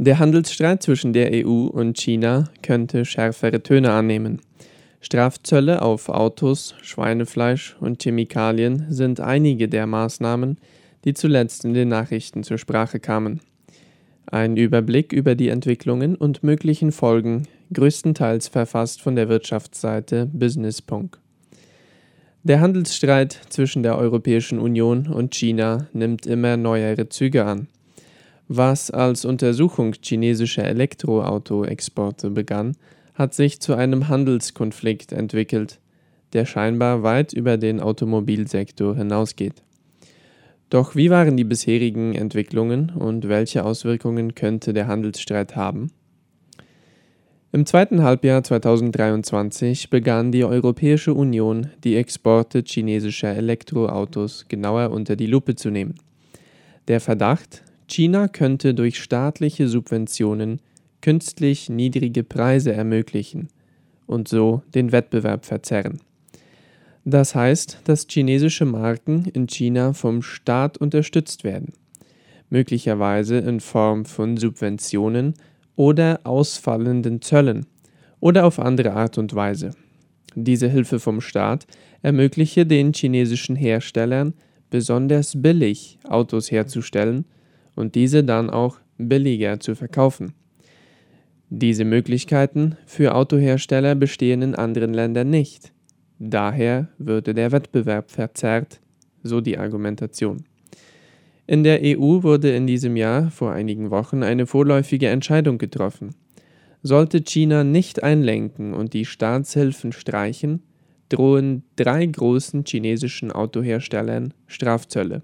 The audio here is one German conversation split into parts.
Der Handelsstreit zwischen der EU und China könnte schärfere Töne annehmen. Strafzölle auf Autos, Schweinefleisch und Chemikalien sind einige der Maßnahmen, die zuletzt in den Nachrichten zur Sprache kamen. Ein Überblick über die Entwicklungen und möglichen Folgen, größtenteils verfasst von der Wirtschaftsseite Business. Der Handelsstreit zwischen der Europäischen Union und China nimmt immer neuere Züge an. Was als Untersuchung chinesischer Elektroauto-Exporte begann, hat sich zu einem Handelskonflikt entwickelt, der scheinbar weit über den Automobilsektor hinausgeht. Doch wie waren die bisherigen Entwicklungen und welche Auswirkungen könnte der Handelsstreit haben? Im zweiten Halbjahr 2023 begann die Europäische Union, die Exporte chinesischer Elektroautos genauer unter die Lupe zu nehmen. Der Verdacht: China könnte durch staatliche Subventionen künstlich niedrige Preise ermöglichen und so den Wettbewerb verzerren. Das heißt, dass chinesische Marken in China vom Staat unterstützt werden, möglicherweise in Form von Subventionen oder ausfallenden Zöllen oder auf andere Art und Weise. Diese Hilfe vom Staat ermögliche den chinesischen Herstellern besonders billig Autos herzustellen und diese dann auch billiger zu verkaufen. Diese Möglichkeiten für Autohersteller bestehen in anderen Ländern nicht. Daher würde der Wettbewerb verzerrt, so die Argumentation. In der EU wurde in diesem Jahr vor einigen Wochen eine vorläufige Entscheidung getroffen. Sollte China nicht einlenken und die Staatshilfen streichen, drohen 3 großen chinesischen Autoherstellern Strafzölle.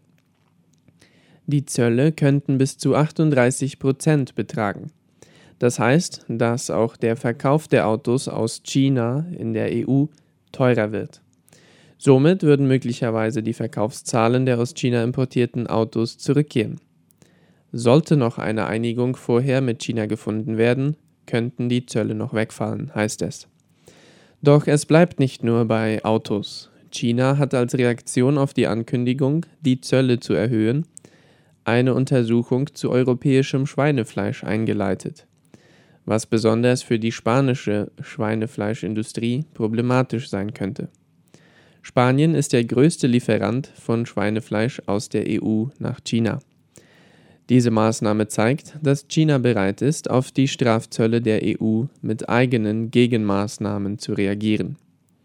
Die Zölle könnten bis zu 38% betragen. Das heißt, dass auch der Verkauf der Autos aus China in der EU teurer wird. Somit würden möglicherweise die Verkaufszahlen der aus China importierten Autos zurückgehen. Sollte noch eine Einigung vorher mit China gefunden werden, könnten die Zölle noch wegfallen, heißt es. Doch es bleibt nicht nur bei Autos. China hat als Reaktion auf die Ankündigung, die Zölle zu erhöhen, eine Untersuchung zu europäischem Schweinefleisch eingeleitet, was besonders für die spanische Schweinefleischindustrie problematisch sein könnte. Spanien ist der größte Lieferant von Schweinefleisch aus der EU nach China. Diese Maßnahme zeigt, dass China bereit ist, auf die Strafzölle der EU mit eigenen Gegenmaßnahmen zu reagieren.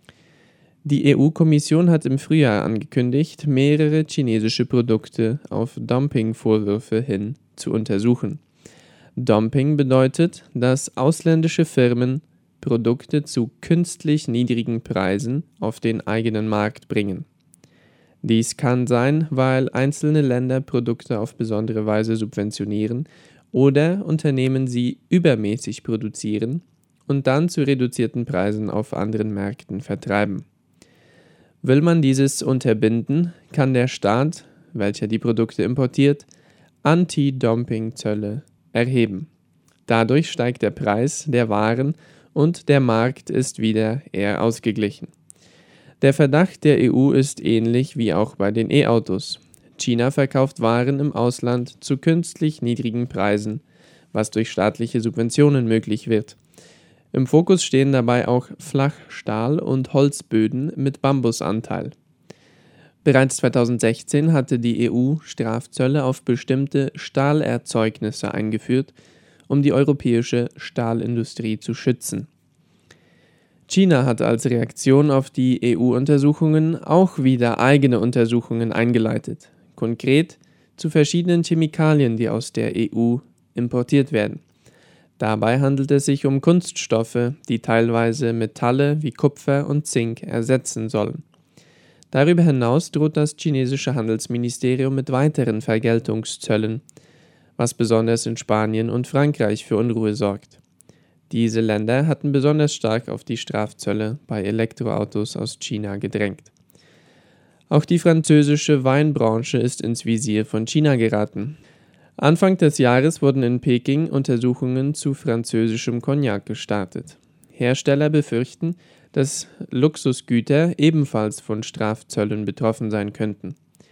Die EU-Kommission hat im Frühjahr angekündigt, mehrere chinesische Produkte auf Dumping-Vorwürfe hin zu untersuchen. Dumping bedeutet, dass ausländische Firmen Produkte zu künstlich niedrigen Preisen auf den eigenen Markt bringen. Dies kann sein, weil einzelne Länder Produkte auf besondere Weise subventionieren oder Unternehmen sie übermäßig produzieren und dann zu reduzierten Preisen auf anderen Märkten vertreiben. Will man dieses unterbinden, kann der Staat, welcher die Produkte importiert, Anti-Dumping-Zölle erheben. Dadurch steigt der Preis der Waren und der Markt ist wieder eher ausgeglichen. Der Verdacht der EU ist ähnlich wie auch bei den E-Autos. China verkauft Waren im Ausland zu künstlich niedrigen Preisen, was durch staatliche Subventionen möglich wird. Im Fokus stehen dabei auch Flachstahl- und Holzböden mit Bambusanteil. Bereits 2016 hatte die EU Strafzölle auf bestimmte Stahlerzeugnisse eingeführt, um die europäische Stahlindustrie zu schützen. China hat als Reaktion auf die EU-Untersuchungen auch wieder eigene Untersuchungen eingeleitet, konkret zu verschiedenen Chemikalien, die aus der EU importiert werden. Dabei handelt es sich um Kunststoffe, die teilweise Metalle wie Kupfer und Zink ersetzen sollen. Darüber hinaus droht das chinesische Handelsministerium mit weiteren Vergeltungszöllen, was besonders in Spanien und Frankreich für Unruhe sorgt. Diese Länder hatten besonders stark auf die Strafzölle bei Elektroautos aus China gedrängt. Auch die französische Weinbranche ist ins Visier von China geraten. Anfang des Jahres wurden in Peking Untersuchungen zu französischem Cognac gestartet. Hersteller befürchten, dass Luxusgüter ebenfalls von Strafzöllen betroffen sein könnten.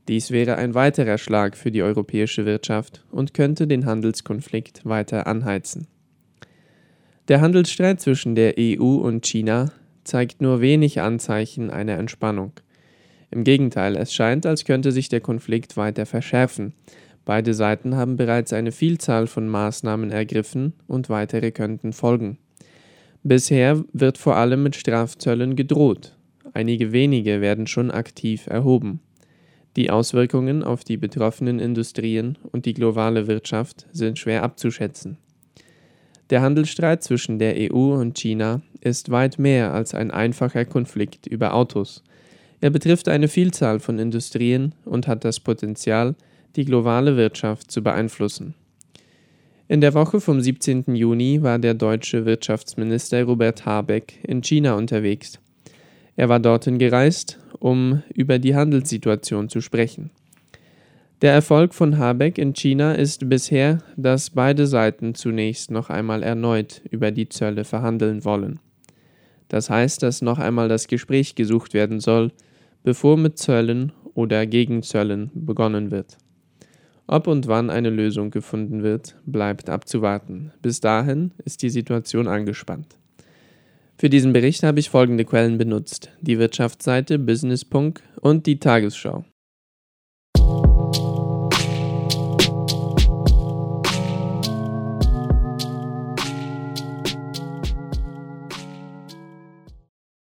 Dies wäre ein weiterer Schlag für die europäische Wirtschaft und könnte den Handelskonflikt weiter anheizen. Der Handelsstreit zwischen der EU und China zeigt nur wenig Anzeichen einer Entspannung. Im Gegenteil, es scheint, als könnte sich der Konflikt weiter verschärfen. Beide Seiten haben bereits eine Vielzahl von Maßnahmen ergriffen und weitere könnten folgen. Bisher wird vor allem mit Strafzöllen gedroht. Einige wenige werden schon aktiv erhoben. Die Auswirkungen auf die betroffenen Industrien und die globale Wirtschaft sind schwer abzuschätzen. Der Handelsstreit zwischen der EU und China ist weit mehr als ein einfacher Konflikt über Autos. Er betrifft eine Vielzahl von Industrien und hat das Potenzial, die globale Wirtschaft zu beeinflussen. In der Woche vom 17. Juni war der deutsche Wirtschaftsminister Robert Habeck in China unterwegs. Er war dorthin gereist, um über die Handelssituation zu sprechen. Der Erfolg von Habeck in China ist bisher, dass beide Seiten zunächst noch einmal erneut über die Zölle verhandeln wollen. Das heißt, dass noch einmal das Gespräch gesucht werden soll, bevor mit Zöllen oder Gegenzöllen begonnen wird. Ob und wann eine Lösung gefunden wird, bleibt abzuwarten. Bis dahin ist die Situation angespannt. Für diesen Bericht habe ich folgende Quellen benutzt: die Wirtschaftsseite Business. Und die Tagesschau.